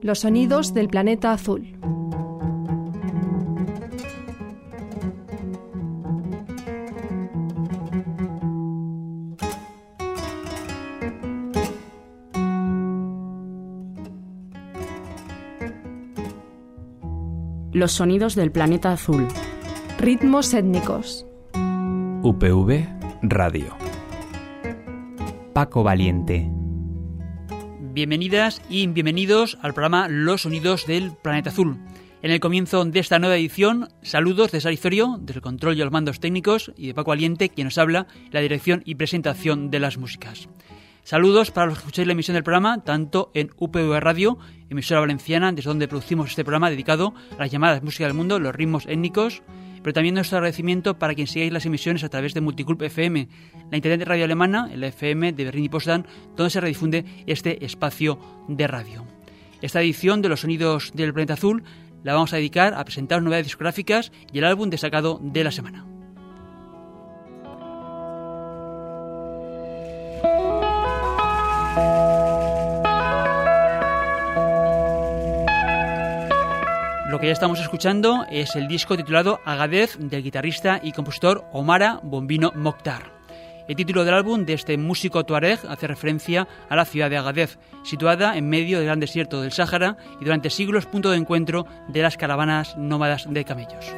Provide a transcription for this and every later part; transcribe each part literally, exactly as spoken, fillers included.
Los sonidos del planeta azul. Los sonidos del planeta azul. Ritmos étnicos. U P V Radio. Paco Valiente. Bienvenidas y bienvenidos al programa Los Sonidos del Planeta Azul. En el comienzo de esta nueva edición, saludos de Sara Izorio, del control y los mandos técnicos, y de Paco Valiente, quien nos habla, la dirección y presentación de las músicas. Saludos para los que escucháis la emisión del programa, tanto en U P V Radio, emisora valenciana, desde donde producimos este programa dedicado a las llamadas músicas del mundo, los ritmos étnicos, pero también nuestro agradecimiento para quien sigáis las emisiones a través de Multiculp F M, la internet de radio alemana, la F M de Berlín y Potsdam, donde se redifunde este espacio de radio. Esta edición de Los Sonidos del Planeta Azul la vamos a dedicar a presentar novedades discográficas y el álbum destacado de la semana. Lo que ya estamos escuchando es el disco titulado Agadez del guitarrista y compositor Omara Bombino Mokhtar. El título del álbum de este músico tuareg hace referencia a la ciudad de Agadez, situada en medio del gran desierto del Sáhara y durante siglos punto de encuentro de las caravanas nómadas de camellos.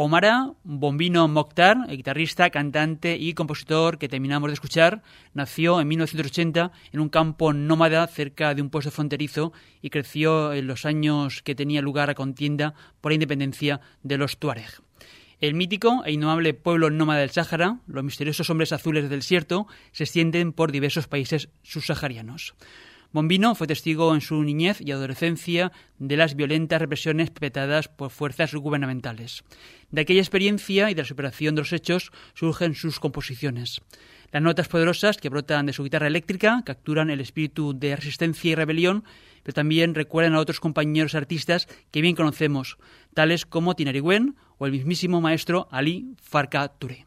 Omara Bombino Mokhtar, el guitarrista, cantante y compositor que terminamos de escuchar, nació en mil novecientos ochenta en un campo nómada cerca de un puesto fronterizo y creció en los años que tenía lugar la contienda por la independencia de los Tuareg. El mítico e innomable pueblo nómada del Sáhara, los misteriosos hombres azules del desierto, se extienden por diversos países subsaharianos. Bombino fue testigo en su niñez y adolescencia de las violentas represiones perpetradas por fuerzas gubernamentales. De aquella experiencia y de la superación de los hechos surgen sus composiciones. Las notas poderosas que brotan de su guitarra eléctrica capturan el espíritu de resistencia y rebelión, pero también recuerdan a otros compañeros artistas que bien conocemos, tales como Tinariwen o el mismísimo maestro Ali Farka Touré.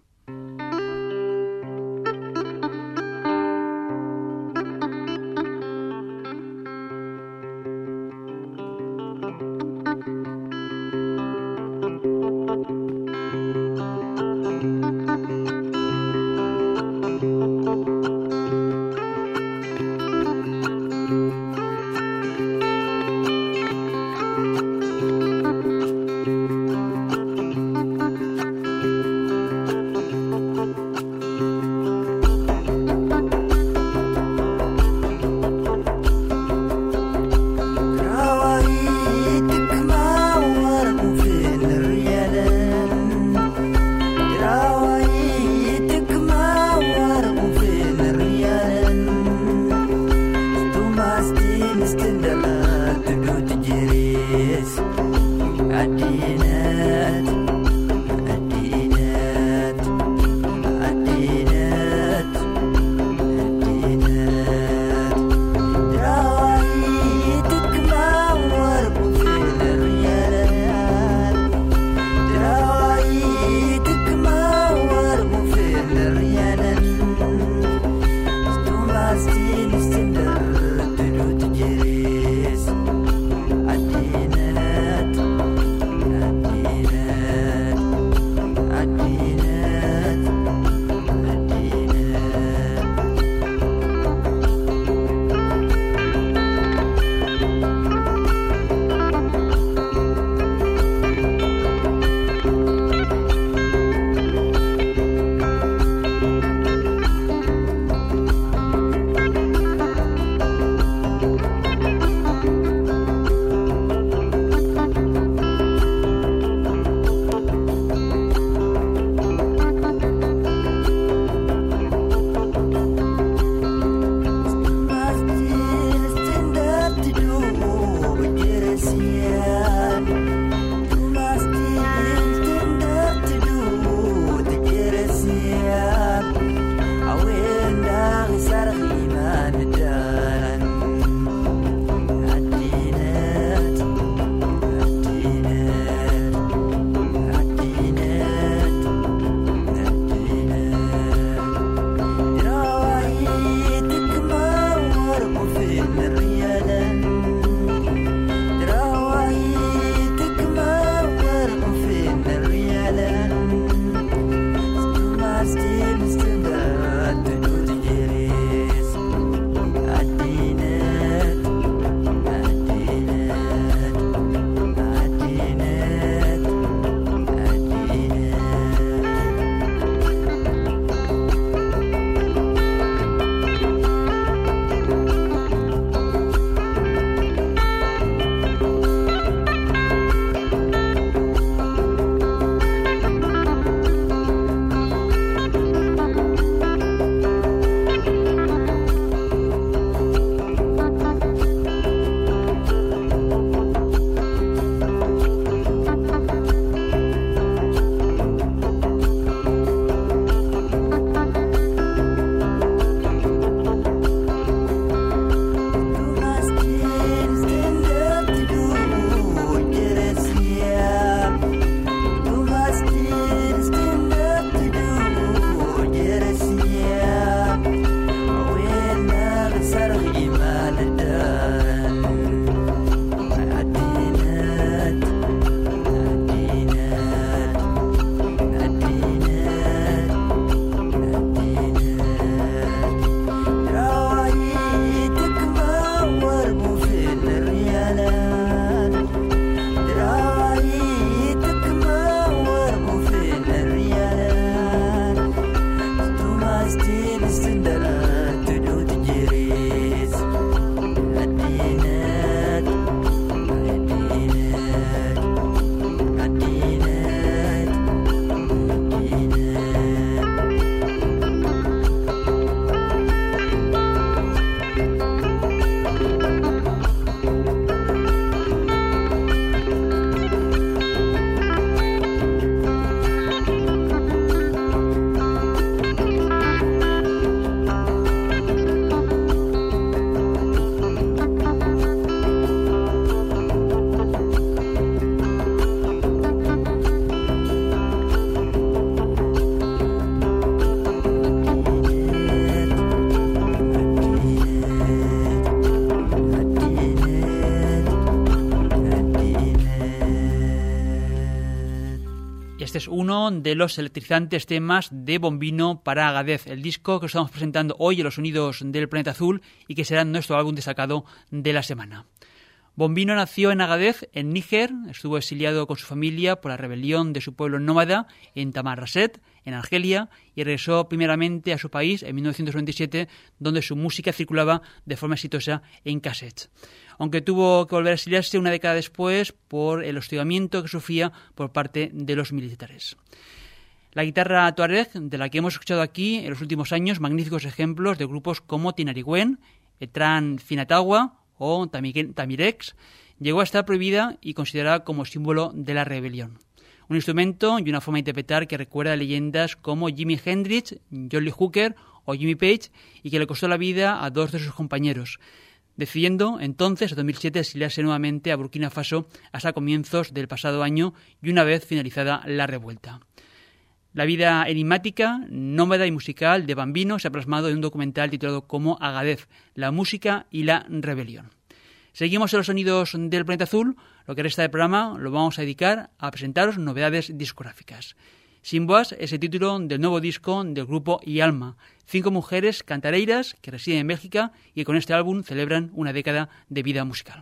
uno de los electrizantes temas de Bombino para Agadez, el disco que estamos presentando hoy en los sonidos del Planeta Azul y que será nuestro álbum destacado de la semana. Bombino nació en Agadez, en Níger, estuvo exiliado con su familia por la rebelión de su pueblo nómada en Tamarrasset, en Argelia, y regresó primeramente a su país en mil novecientos noventa y siete, donde su música circulaba de forma exitosa en cassettes. Aunque tuvo que volver a exiliarse una década después por el hostigamiento que sufría por parte de los militares. La guitarra tuareg, de la que hemos escuchado aquí en los últimos años magníficos ejemplos de grupos como Tinariwen, Etran Finatawa o Tamirex, llegó a estar prohibida y considerada como símbolo de la rebelión. Un instrumento y una forma de interpretar que recuerda a leyendas como Jimi Hendrix, John Lee Hooker o Jimmy Page, y que le costó la vida a dos de sus compañeros, decidiendo entonces, en dos mil siete, exiliarse nuevamente a Burkina Faso hasta comienzos del pasado año y una vez finalizada la revuelta. La vida enigmática, nómada y musical de Bombino se ha plasmado en un documental titulado como Agadez, la música y la rebelión. Seguimos en los sonidos del Planeta Azul. Lo que resta del programa lo vamos a dedicar a presentaros novedades discográficas. Simboas es el título del nuevo disco del grupo Y Alma, cinco mujeres cantareiras que residen en Bélgica y que con este álbum celebran una década de vida musical.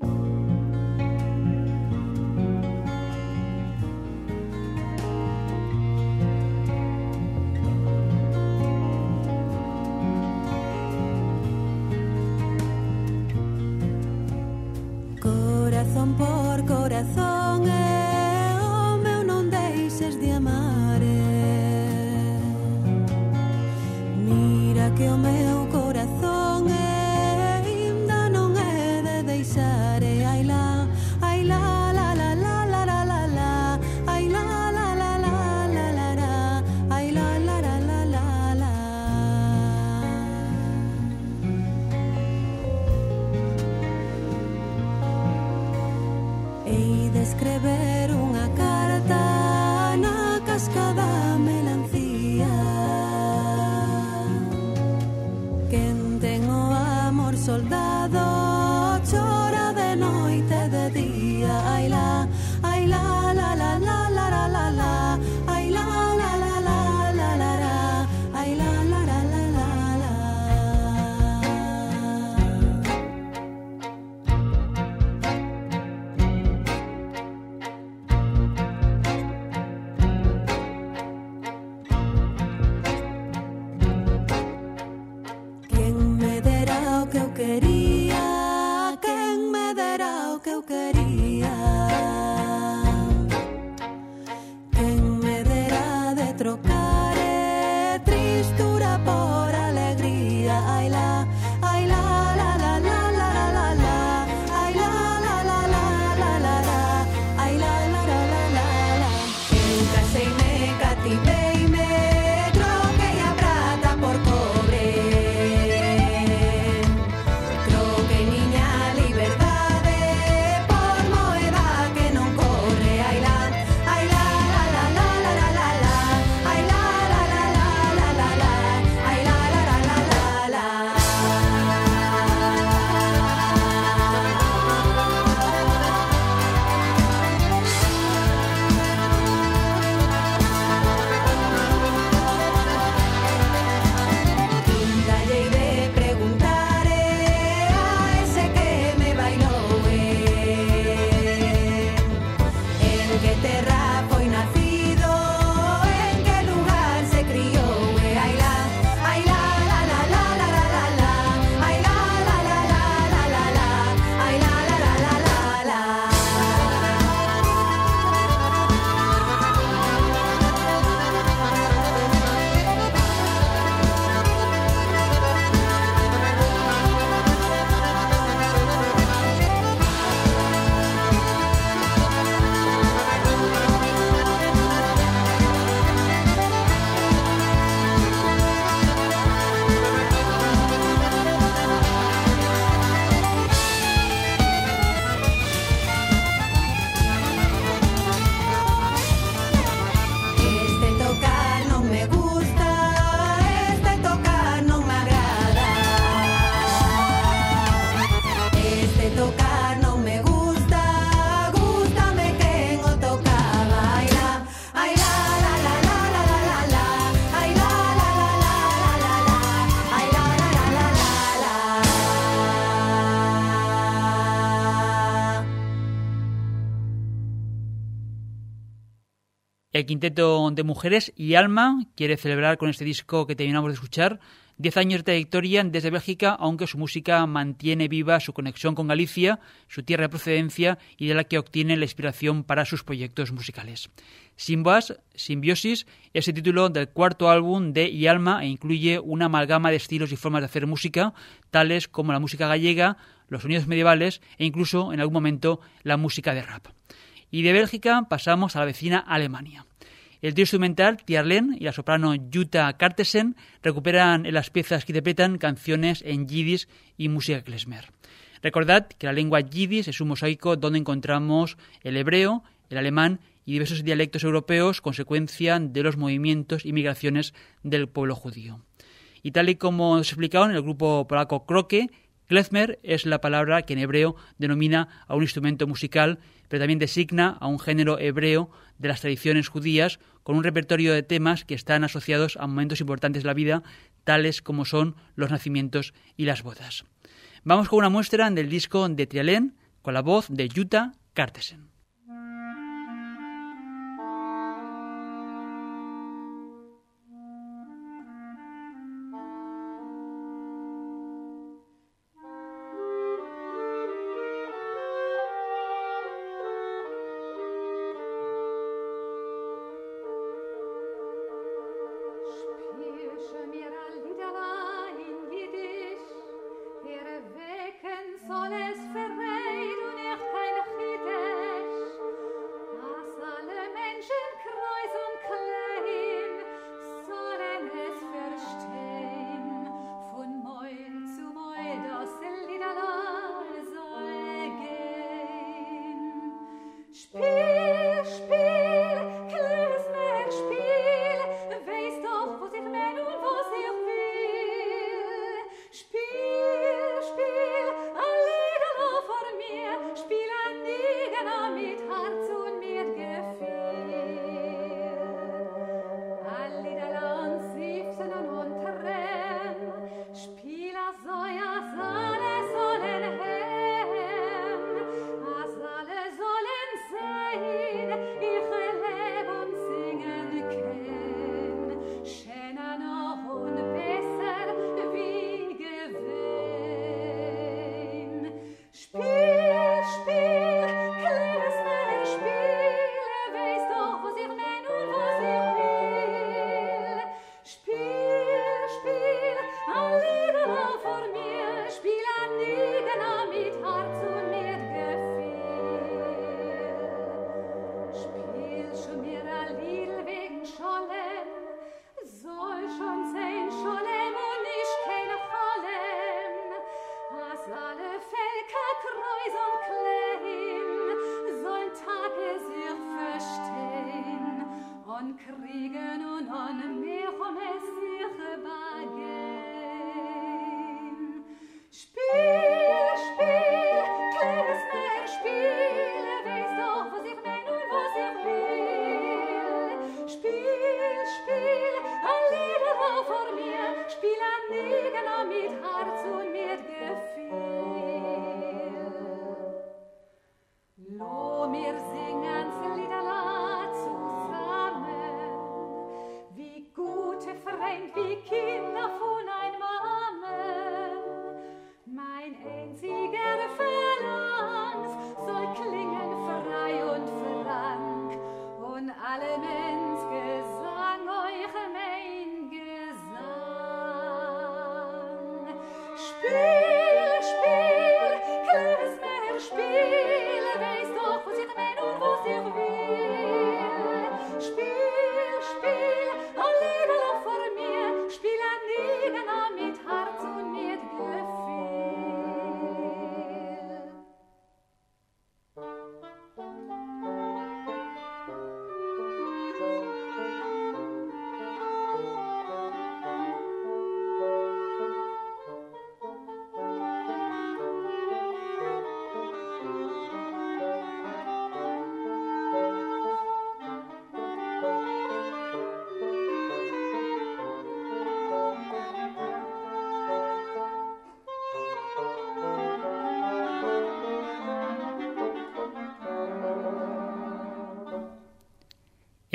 Corazón por corazón, eh, oh, meu non deixes de amar, eh. Mira que o meu corazón eh, ainda non é de deixar, eh. Ai la, ai la, la, la, la, la, la, la, la. Ai la, la, la, la, la, la, la. Ai la, la, la, la, la, la. Hei de escrever unha carta na casca da melancía. Quen ten o amor soldado chora de noite e de día. Ai la, ai la, la, la, la, la, la, la, la. Ai la, la, la, la, la, la, la. Ai la, la, la, la, la, la. Quen me dera o que eu quería, quen me dera o que eu quería, quen me dera de trocar eh, tristura por alegría. Ai la, ai la, la, la, la, la, la, la, la. Ai la, la, la, la, la, la, la. Ai la, la, la, la, la, la. Eu caseime, cativeime, troquei a prata por cobre. El quinteto de mujeres y Alma quiere celebrar con este disco que terminamos de escuchar diez años de trayectoria desde Bélgica, aunque su música mantiene viva su conexión con Galicia, su tierra de procedencia y de la que obtiene la inspiración para sus proyectos musicales. Simbas, Simbiosis, es el título del cuarto álbum de Y Alma e incluye una amalgama de estilos y formas de hacer música, tales como la música gallega, los sonidos medievales e incluso, en algún momento, la música de rap. Y de Bélgica pasamos a la vecina Alemania. El trío instrumental Tiarlen y la soprano Jutta Kartesen recuperan en las piezas que interpretan canciones en yiddish y música klezmer. Recordad que la lengua yiddish es un mosaico donde encontramos el hebreo, el alemán y diversos dialectos europeos, consecuencia de los movimientos y migraciones del pueblo judío. Y tal y como os he explicado en el grupo polaco Kroke, klezmer es la palabra que en hebreo denomina a un instrumento musical, pero también designa a un género hebreo de las tradiciones judías con un repertorio de temas que están asociados a momentos importantes de la vida, tales como son los nacimientos y las bodas. Vamos con una muestra del disco de Tiarlen con la voz de Jutta Kartesen.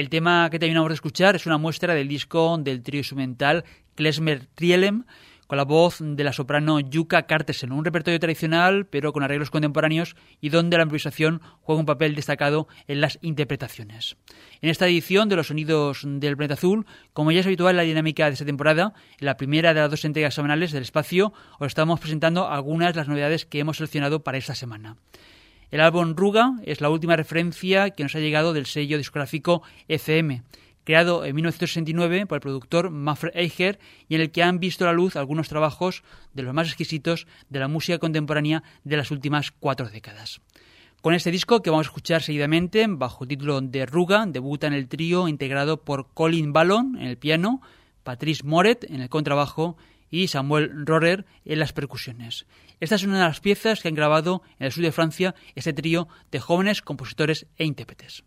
El tema que terminamos de escuchar es una muestra del disco del trío instrumental Klezmer Trielem, con la voz de la soprano Jukka Kartesen, un repertorio tradicional pero con arreglos contemporáneos y donde la improvisación juega un papel destacado en las interpretaciones. En esta edición de los Sonidos del Planeta Azul, como ya es habitual en la dinámica de esta temporada, en la primera de las dos entregas semanales del espacio, os estamos presentando algunas de las novedades que hemos seleccionado para esta semana. El álbum Ruga es la última referencia que nos ha llegado del sello discográfico F M, creado en mil novecientos sesenta y nueve por el productor Manfred Eicher y en el que han visto la luz algunos trabajos de los más exquisitos de la música contemporánea de las últimas cuatro décadas. Con este disco, que vamos a escuchar seguidamente, bajo el título de Ruga, debuta en el trío integrado por Colin Ballon en el piano, Patrice Moret en el contrabajo y Samuel Rohrer en las percusiones. Esta es una de las piezas que han grabado en el sur de Francia este trío de jóvenes compositores e intérpretes.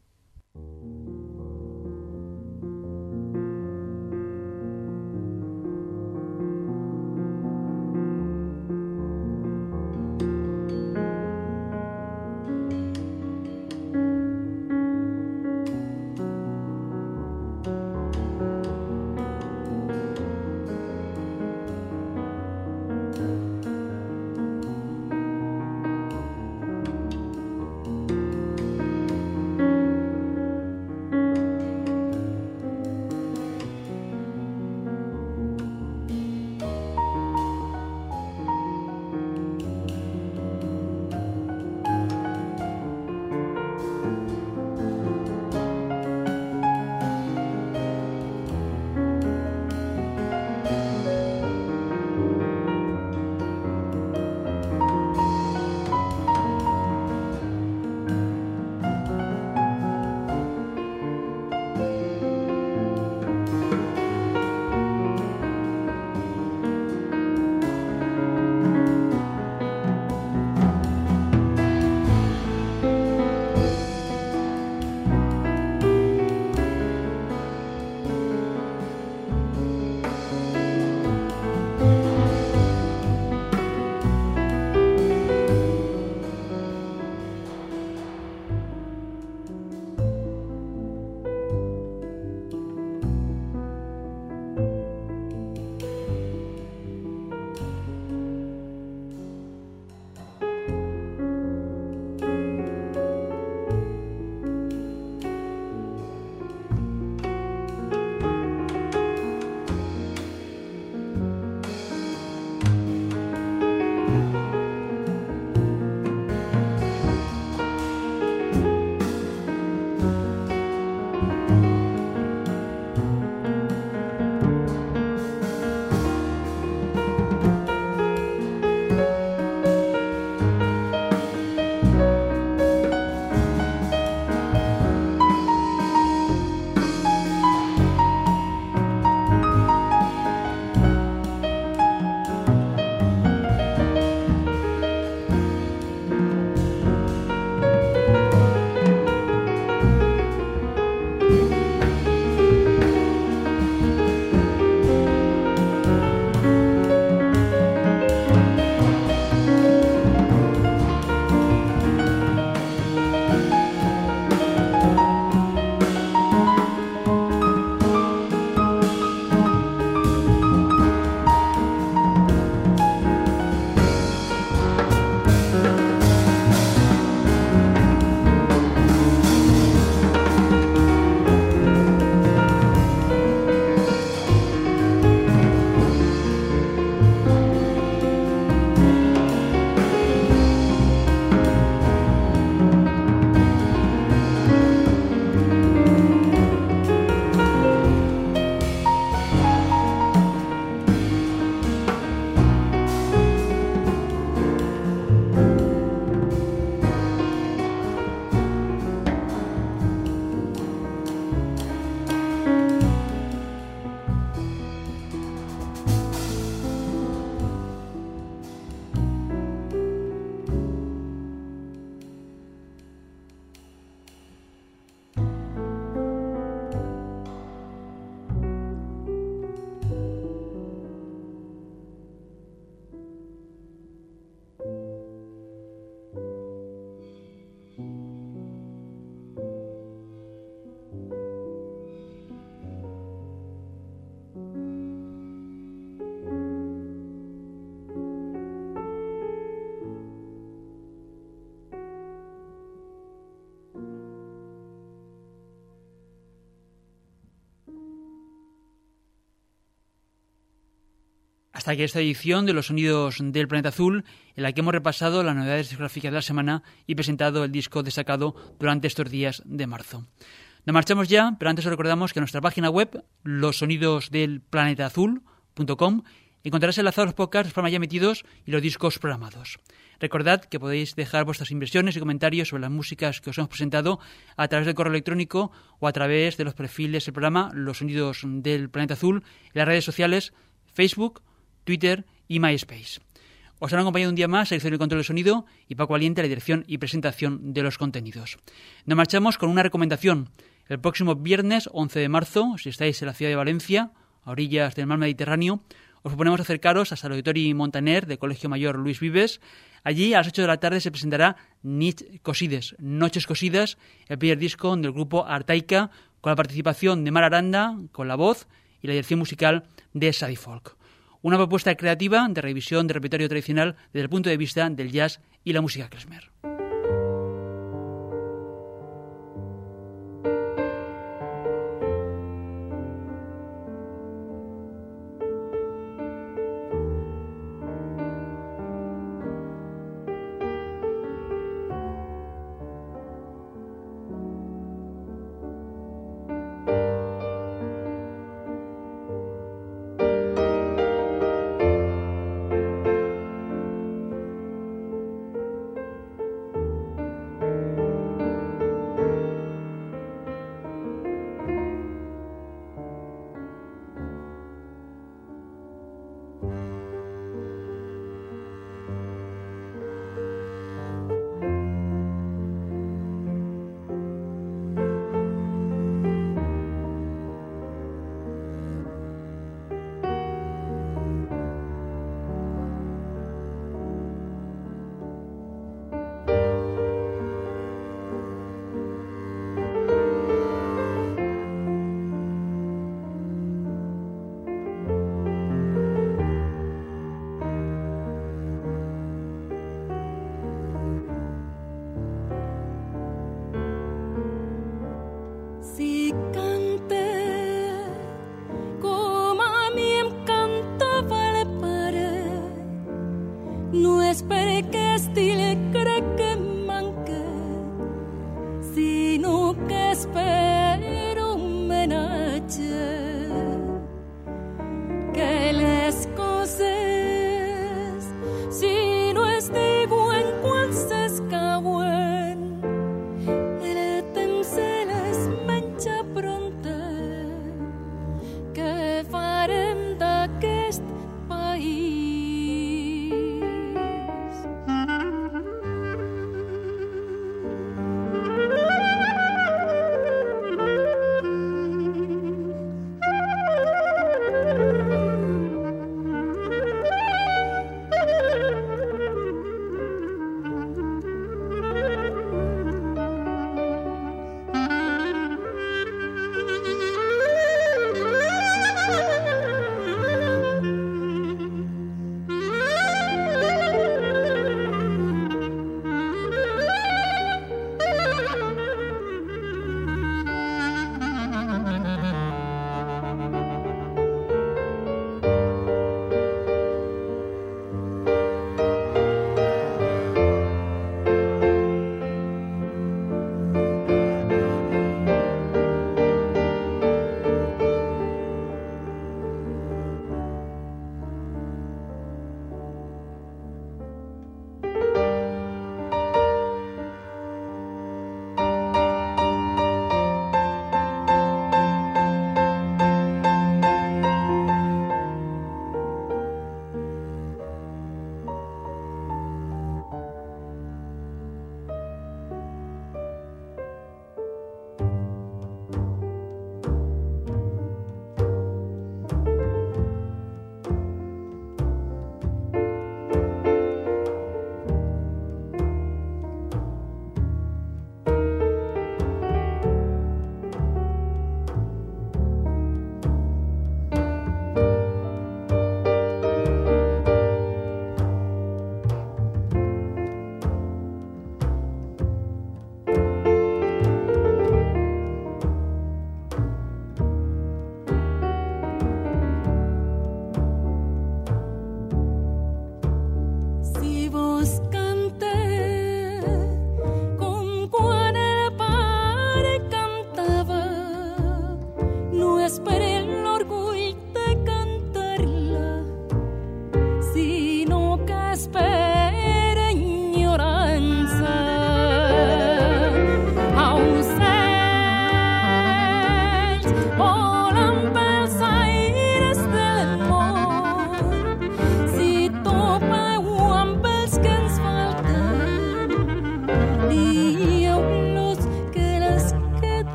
Hasta aquí esta edición de Los Sonidos del Planeta Azul, en la que hemos repasado las novedades discográficas de la semana y presentado el disco destacado durante estos días de marzo. Nos marchamos ya, pero antes os recordamos que en nuestra página web, los sonidos del planeta azul punto com, encontrarás enlazados los podcasts, los programas ya emitidos y los discos programados. Recordad que podéis dejar vuestras impresiones y comentarios sobre las músicas que os hemos presentado a través del correo electrónico o a través de los perfiles del programa Los Sonidos del Planeta Azul en las redes sociales Facebook, Twitter y MySpace. Os han acompañado un día más a el control del sonido y Paco Aliente a la dirección y presentación de los contenidos. Nos marchamos con una recomendación. El próximo viernes once de marzo, si estáis en la ciudad de Valencia, a orillas del mar Mediterráneo, os proponemos acercaros hasta el Auditorio Montaner del Colegio Mayor Luis Vives. Allí a las ocho de la tarde se presentará Nit Cosides, Noches Cosidas, el primer disco del grupo Artaica, con la participación de Mar Aranda, con la voz y la dirección musical de Sadie Folk. Una propuesta creativa de revisión de repertorio tradicional desde el punto de vista del jazz y la música klezmer.